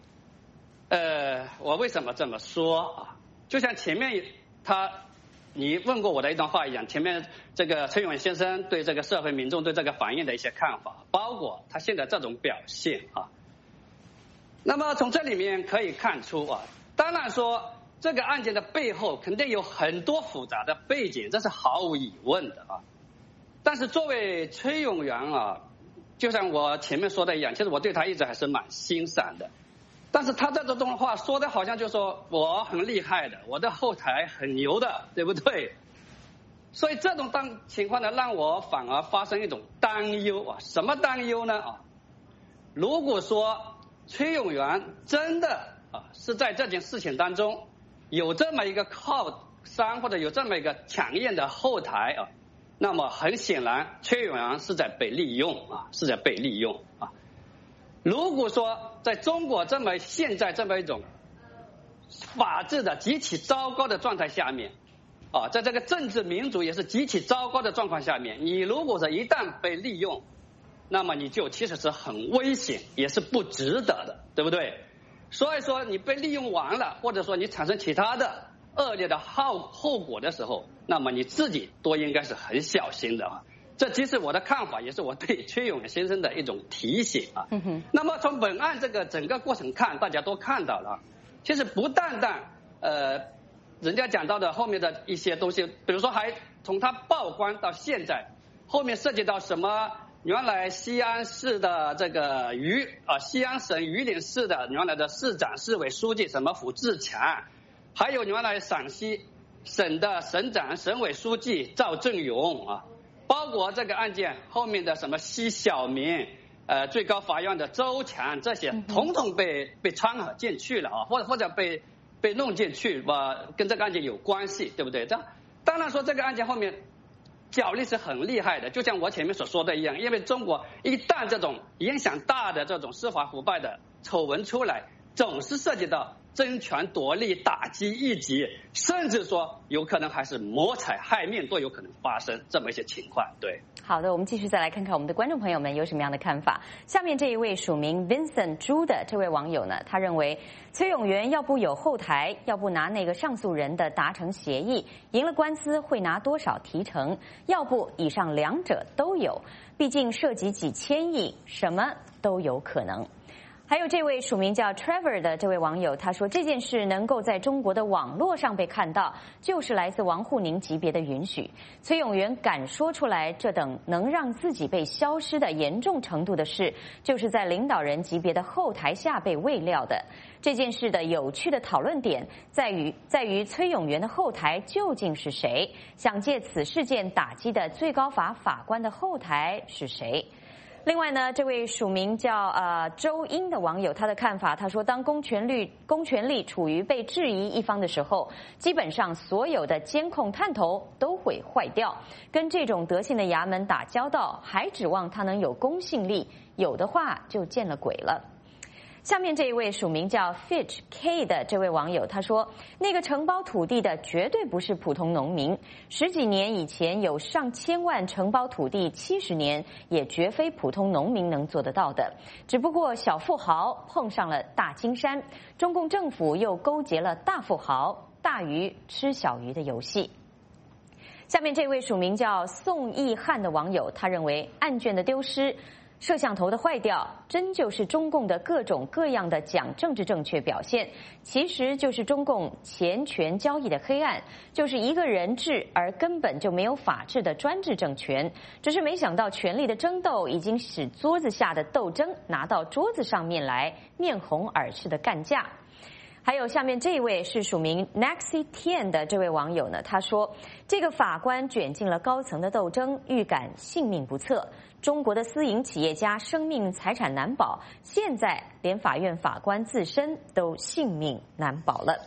我为什么这么说啊？就像前面你问过我的一段话一样，前面这个崔永元先生对这个社会民众对这个反应的一些看法，包括他现在这种表现啊。那么从这里面可以看出啊，当然说这个案件的背后肯定有很多复杂的背景，这是毫无疑问的啊。但是作为崔永元啊，就像我前面说的一样，其实我对他一直还是蛮欣赏的。但是他这种话说的好像就说我很厉害的，我的后台很牛的，对不对？所以这种情况呢，让我反而发生一种担忧啊。什么担忧呢啊？如果说崔永元真的是在这件事情当中有这么一个靠山或者有这么一个强硬的后台啊，那么很显然崔永元是在被利用啊，是在被利用啊。如果说在中国现在这么一种法治的极其糟糕的状态下面啊，在这个政治民主也是极其糟糕的状况下面，你如果是一旦被利用，那么你就其实是很危险，也是不值得的，对不对？所以说你被利用完了，或者说你产生其他的恶劣的后果的时候，那么你自己都应该是很小心的啊。这既是我的看法，也是我对崔永元先生的一种提醒啊。那么从本案这个整个过程看，大家都看到了，其实不单人家讲到的后面的一些东西，比如说还从他曝光到现在，后面涉及到什么？原来西安市的这个西安省榆林市的原来的市长、市委书记什么胡志强，还有原来陕西省的省长、省委书记赵正勇啊，包括这个案件后面的什么奚晓明、最高法院的周强，这些统统被掺和进去了啊，或者被弄进去跟这个案件有关系，对不对？当然说这个案件后面角力是很厉害的，就像我前面所说的一样，因为中国一旦这种影响大的这种司法腐败的丑闻出来，总是涉及到争权夺利、打击异己，甚至说有可能还是谋财害命都有可能发生这么一些情况。对， 好的，我们继续再来看看我们的观众朋友们有什么样的看法。下面这一位署名 Vincent 朱的这位网友呢，他认为崔永元要不有后台，要不拿那个上诉人的达成协议，赢了官司会拿多少提成，要不以上两者都有，毕竟涉及几千亿，什么都有可能。还有这位署名叫 Trevor 的这位网友，他说这件事能够在中国的网络上被看到，就是来自王沪宁级别的允许。崔永元敢说出来这等能让自己被消失的严重程度的事，就是在领导人级别的后台下被喂料的。这件事的有趣的讨论点在于崔永元的后台究竟是谁？想借此事件打击的最高法法官的后台是谁？另外呢，这位署名叫周英的网友，他的看法，他说，当公权力处于被质疑一方的时候，基本上所有的监控探头都会坏掉。跟这种德性的衙门打交道，还指望他能有公信力，有的话就见了鬼了。下面这一位署名叫 Fitch K 的这位网友，他说，那个承包土地的绝对不是普通农民，10几年以前有上千万承包土地，70年也绝非普通农民能做得到的。只不过小富豪碰上了大金山，中共政府又勾结了大富豪，大鱼吃小鱼的游戏。下面这位署名叫宋义汉的网友，他认为案卷的丢失，摄像头的坏掉，真就是中共的各种各样的讲政治正确表现，其实就是中共钱权交易的黑暗，就是一个人治而根本就没有法治的专制政权。只是没想到权力的争斗已经使桌子下的斗争拿到桌子上面来，面红耳赤的干架。还有下面这一位是署名 Naxi Tian 的这位网友呢，他说，这个法官卷进了高层的斗争，预感性命不测。中国的私营企业家生命财产难保，现在连法院法官自身都性命难保了。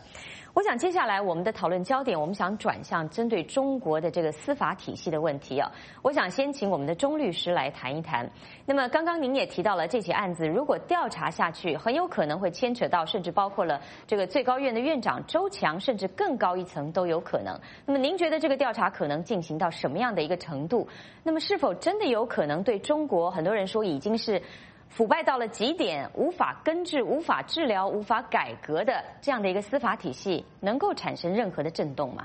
我想接下来我们的讨论焦点，我们想转向针对中国的这个司法体系的问题啊。我想先请我们的钟律师来谈一谈。那么刚刚您也提到了这起案子，如果调查下去，很有可能会牵扯到，甚至包括了这个最高院的院长周强，甚至更高一层都有可能。那么您觉得这个调查可能进行到什么样的一个程度？那么是否真的有可能对中国，很多人说已经是腐败到了极点，无法根治、无法治疗、无法改革的这样的一个司法体系，能够产生任何的震动吗？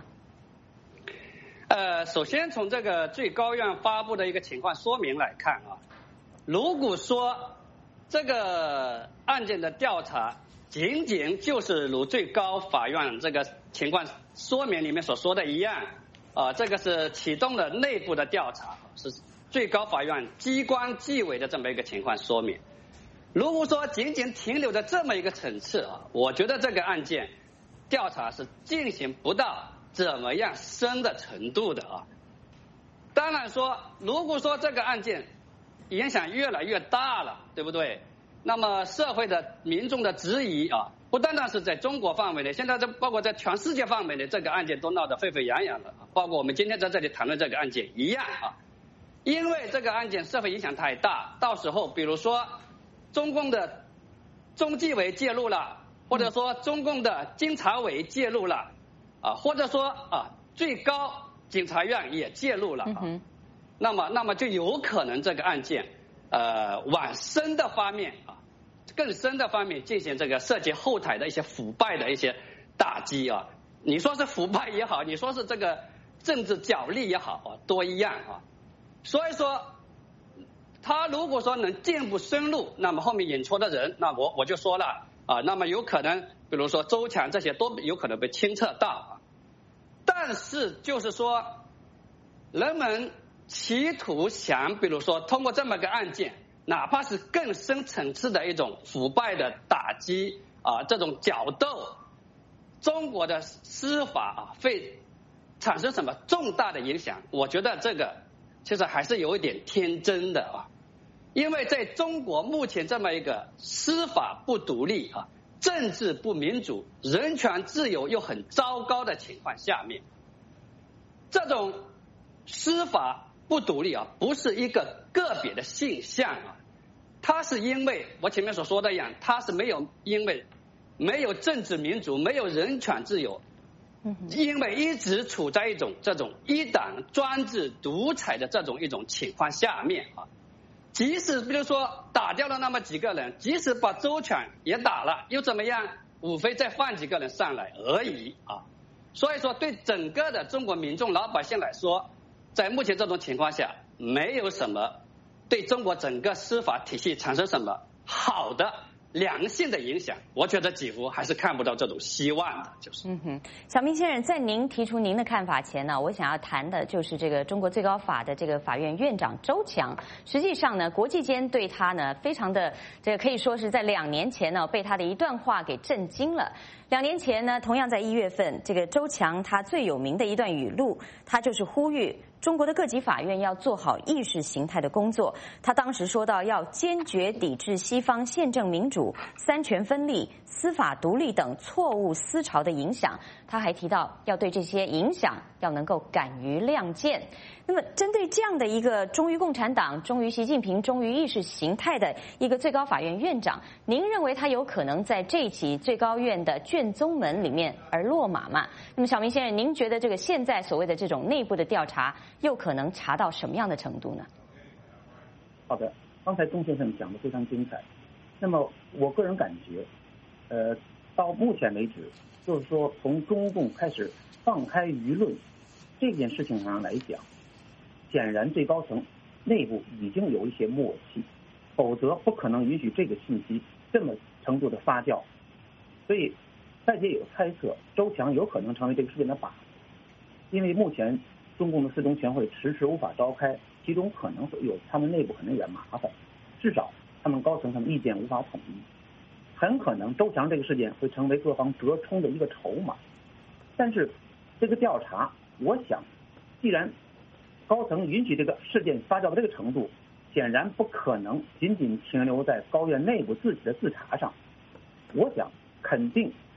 首先从这个最高院发布的一个情况说明来看啊，如果说这个案件的调查仅仅就是如最高法院这个情况说明里面所说的一样，这个是启动了内部的调查，是最高法院机关纪委的这么一个情况说明。如果说仅仅停留在这么一个层次啊，我觉得这个案件调查是进行不到怎么样深的程度的啊。当然说，如果说这个案件影响越来越大了，对不对？那么社会的民众的质疑啊，不单单是在中国范围内，现在这包括在全世界范围内，这个案件都闹得沸沸扬扬的，包括我们今天在这里谈论这个案件一样啊。因为这个案件社会影响太大，到时候比如说中共的中纪委介入了，或者说中共的监察委介入了，或者说最高检察院也介入了，那么就有可能这个案件往深的方面更深的方面进行这个涉及后台的一些腐败的一些打击啊。你说是腐败也好，你说是这个政治角力也好都一样啊。所以说，他如果说能进一步深入，那么后面引出的人，那我就说了那么有可能，比如说周强这些都有可能被牵扯到但是就是说，人们企图想，比如说通过这么个案件，哪怕是更深层次的一种腐败的打击这种角斗，中国的司法会产生什么重大的影响？我觉得这个其实还是有一点天真的因为在中国目前这么一个司法不独立政治不民主、人权自由又很糟糕的情况下面，这种司法不独立不是一个个别的现象它是因为我前面所说的一样，它是因为没有政治民主、没有人权自由，因为一直处在一种这种一党专制独裁的这种一种情况下面即使比如说打掉了那么几个人，即使把周全也打了，又怎么样？无非再换几个人上来而已所以说，对整个的中国民众老百姓来说，在目前这种情况下，没有什么对中国整个司法体系产生什么好的良性的影响，我觉得几乎还是看不到这种希望的，就是。 小明先生，在您提出您的看法前呢，我想要谈的就是这个中国最高法的这个法院院长周强。实际上呢，国际间对他呢非常的这个可以说是在2年前呢被他的一段话给震惊了。2年前呢，同样在1月份，这个周强他最有名的一段语录，他就是呼吁中国的各级法院要做好意识形态的工作。他当时说到，要坚决抵制西方宪政民主、三权分立、司法独立等错误思潮的影响。他还提到，要对这些影响要能够敢于亮剑。那么，针对这样的一个忠于共产党、忠于习近平、忠于意识形态的一个最高法院院长，您认为他有可能在这起最高院的卷宗门里面而落马吗？那么，小明先生，您觉得这个现在所谓的这种内部的调查，又可能查到什么样的程度呢？ 好的，刚才钟先生讲的非常精彩。那么，我个人感觉，到目前为止，就是说从中共开始放开舆论这件事情上来讲，显然最高层内部已经有一些默契，否则不可能允许这个信息这么程度的发酵。所以外界有猜测，周强有可能成为这个事件的靶子，因为目前中共的4中全会迟迟无法召开，其中可能会有他们内部可能有点麻烦，至少他们高层他们意见无法统一，很可能周强这个事件会成为各方折冲的一个筹码。但是这个调查，我想既然高层允许这个事件发酵到这个程度，显然不可能仅仅停留在高院内部自己的自查上。我想肯定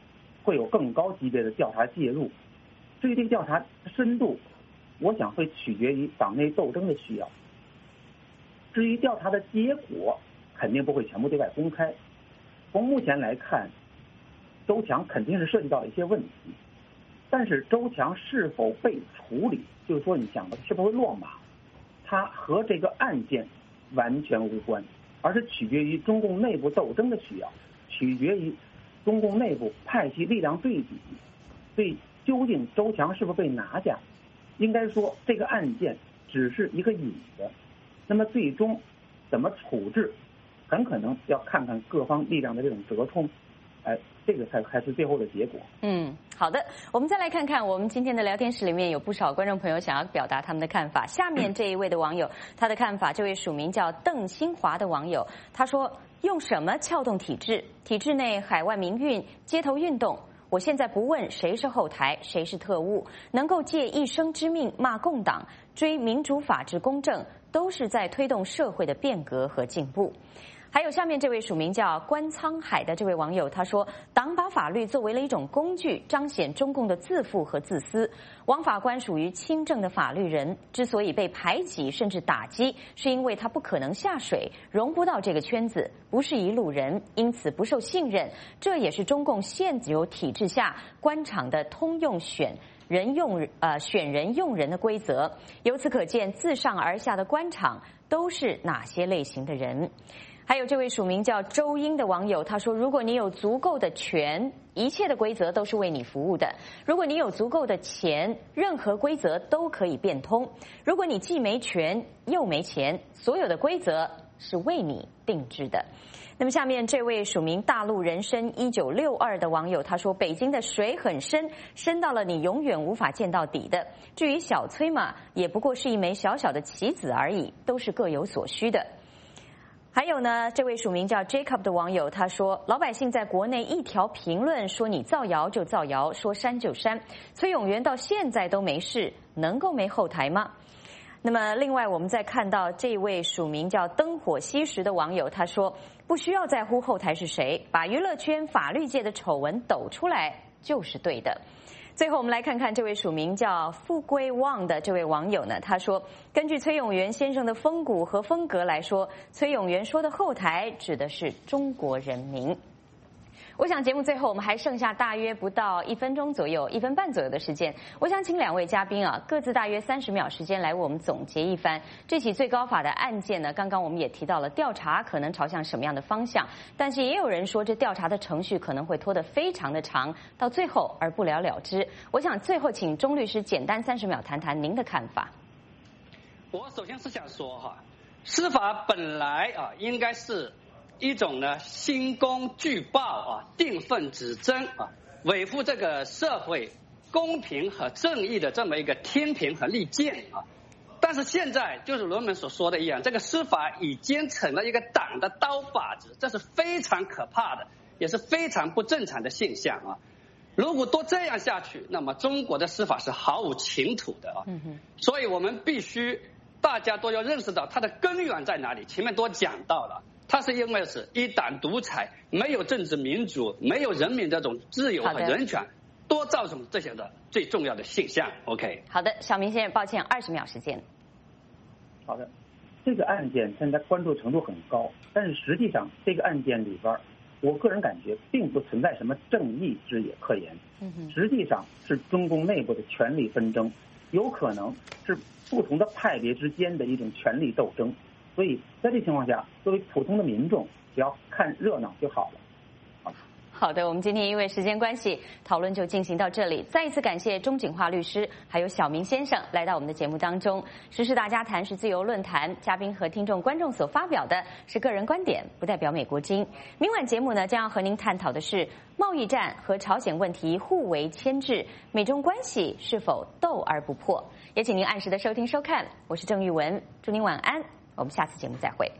会有更高级别的调查介入。至于这个调查深度，我想会取决于党内斗争的需要。至于调查的结果，肯定不会全部对外公开。从目前来看，周强肯定是涉及到了一些问题，但是周强是否被处理，就是说你想的是否会落马，它和这个案件完全无关，而是取决于中共内部斗争的需要，取决于中共内部派系力量对比。所以究竟周强是否被拿下，应该说这个案件只是一个引子，那么最终怎么处置，很可能要看看各方力量的这种折冲，这个才是最后的结果。 好的，我们再来看看我们今天的聊天室里面有不少观众朋友想要表达他们的看法。下面这一位的网友，他的看法，这位署名叫邓新华的网友，他说：用什么撬动体制？体制内海外民运、街头运动。我现在不问谁是后台，谁是特务，能够借一生之命骂共党、追民主、法治、公正，都是在推动社会的变革和进步。还有下面这位署名叫关沧海的这位网友，他说：党把法律作为了一种工具，彰显中共的自负和自私。王法官属于清正的法律人，之所以被排挤甚至打击，是因为他不可能下水，融不到这个圈子，不是一路人，因此不受信任。这也是中共现有体制下官场的通用选人用人的规则。由此可见，自上而下的官场都是哪些类型的人。还有这位署名叫周英的网友，他说：如果你有足够的权，一切的规则都是为你服务的；如果你有足够的钱，任何规则都可以变通；如果你既没权又没钱，所有的规则是为你定制的。那么下面这位署名大陆人生1962的网友，他说：北京的水很深，深到了你永远无法见到底的。至于小崔嘛，也不过是一枚小小的棋子而已，都是各有所需的。还有呢，这位署名叫 Jacob 的网友，他说：老百姓在国内一条评论说你造谣就造谣，说删就删。崔永元到现在都没事，能够没后台吗？那么另外我们再看到这位署名叫灯火熄时的网友，他说：不需要在乎后台是谁，把娱乐圈法律界的丑闻抖出来就是对的。最后我们来看看这位署名叫富贵旺的这位网友呢，他说：根据崔永元先生的风骨和风格来说，崔永元说的后台指的是中国人民。我想节目最后我们还剩下大约不到1分钟左右，1分半左右的时间，我想请2位嘉宾各自大约30秒时间来为我们总结一番这起最高法的案件呢。刚刚我们也提到了调查可能朝向什么样的方向，但是也有人说这调查的程序可能会拖得非常的长，到最后而不了了之。我想最后请钟律师简单30秒谈谈您的看法。 我首先是想说司法本来应该是一种呢兴功举报定份指针维护这个社会公平和正义的这么一个天平和利剑但是现在就是罗门所说的一样，这个司法已经成了一个党的刀把子，这是非常可怕的，也是非常不正常的现象如果都这样下去，那么中国的司法是毫无前途的所以我们必须大家都要认识到它的根源在哪里。前面都讲到了，它是因为是一党独裁，没有政治民主，没有人民这种自由和人权，多造成这些的最重要的现象。OK， 好的，小明先生，抱歉，20秒时间。 好的，这个案件现在关注程度很高，但是实际上这个案件里边，我个人感觉并不存在什么正义之也可言。实际上是中共内部的权力纷争，有可能是不同的派别之间的一种权力斗争。所以在这情况下，作为普通的民众，只要看热闹就好了。 好的，我们今天因为时间关系，讨论就进行到这里。再一次感谢钟景化律师还有小明先生来到我们的节目当中。时事大家谈是自由论坛，嘉宾和听众观众所发表的是个人观点，不代表美国经。明晚节目呢，将要和您探讨的是贸易战和朝鲜问题互为牵制，美中关系是否斗而不破？也请您按时的收听收看，我是郑玉文，祝您晚安，我们下次节目再会。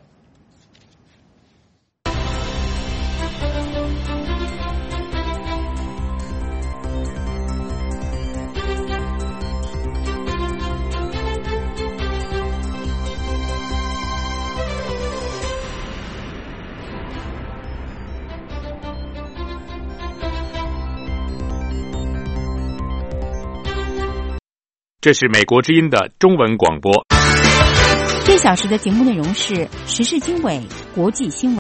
这是美国之音的中文广播。 这小时的节目内容是时事经纬、国际新闻。